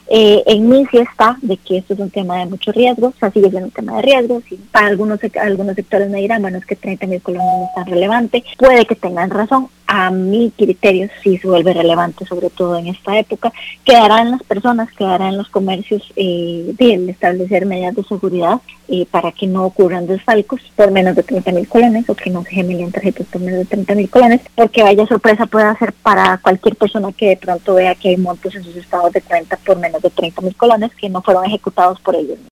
En mí sí está de que esto es un tema de mucho riesgo, o sea, sigue siendo un tema de riesgo. Sí, para algunos sectores me dirán, bueno, es que 30.000 colones no es tan relevante, puede que tengan razón. A mi criterio sí se vuelve relevante, sobre todo en esta época. Quedará en las personas, quedará en los comercios de establecer medidas de seguridad para que no ocurran desfalcos por menos de 30.000 colones, o que no se gemelen tarjetas por menos de 30.000 colones, porque vaya sorpresa puede ser para cualquier persona que de pronto vea que hay montos en sus estados de cuenta por menos de 30.000 colones que no fueron ejecutados por ellos.